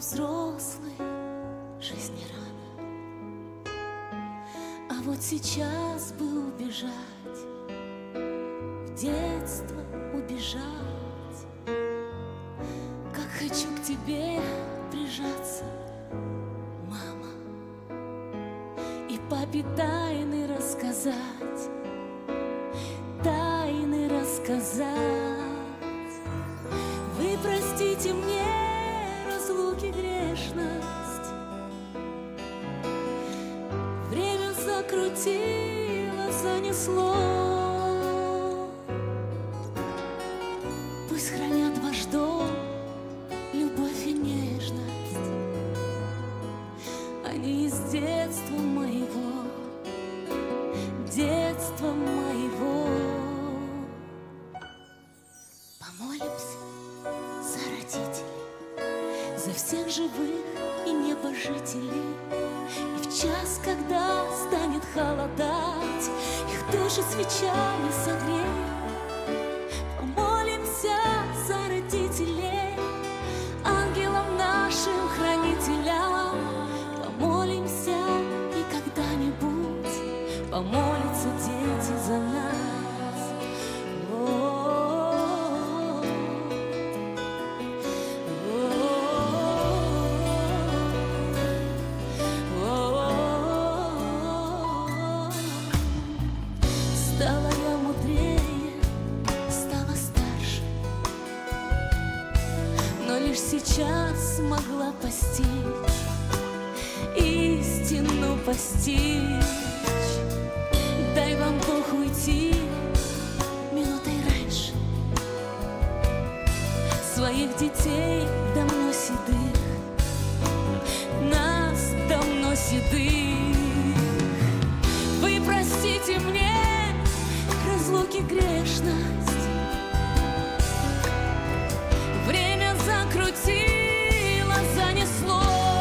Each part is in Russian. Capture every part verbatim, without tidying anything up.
взрослый, жизнь не рано. А вот сейчас бы убежать, в детство убежать. Как хочу к тебе прижаться, мама, и папе тайны рассказать, тайны рассказать. Вы простите мне разлуки грешность, время закрутило, занесло. Пусть хранят ваш дом любовь и нежность, они из детства моего, детства моего. Помолимся за родителей, за всех живых и небожителей. И в час, когда станет холодать, их души свечами согрей. Помолимся за родителей, ангелам нашим хранителям. Помолимся, и когда-нибудь помолятся дети за нас. Стала я мудрее, стала старше, но лишь сейчас смогла постичь, истину постичь. Дай вам Бог уйти минутой раньше, своих детей давно седых, нас давно седых. Вы простите мне разлуки грешность, время закрутило, занесло.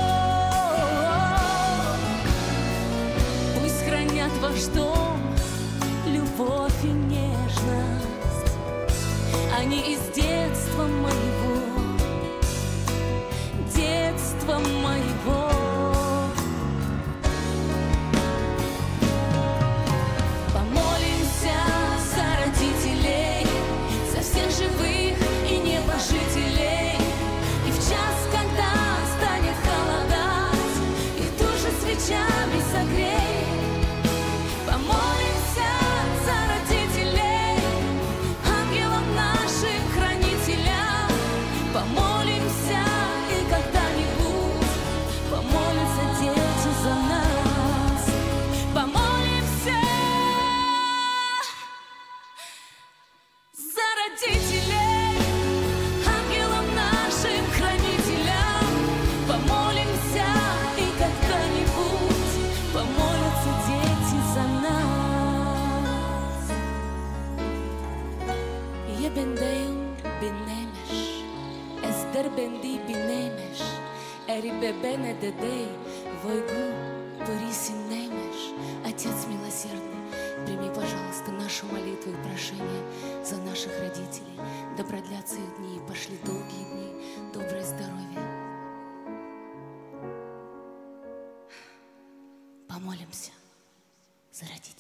Пусть хранят ваш дом любовь и нежность, они из детства моего, детства моего. Свечами согрей. Помолимся за родителей, ангелам нашим хранителям. Помолимся, и когда-нибудь помолятся дети за нас. Помолимся за родителей, ангелам нашим хранителям. Помолимся, и когда-нибудь помолятся дети за нас. Я бендеем бенемеш, эстер бенди бенемеш, эри бебене дедей, войгу туриси немеш. Отец милосердный, прими, пожалуйста, нашу молитву и прошение за наших родителей. Да продлятся их дни, пошли долгие дни, доброе здоровье. Помолимся за родителей.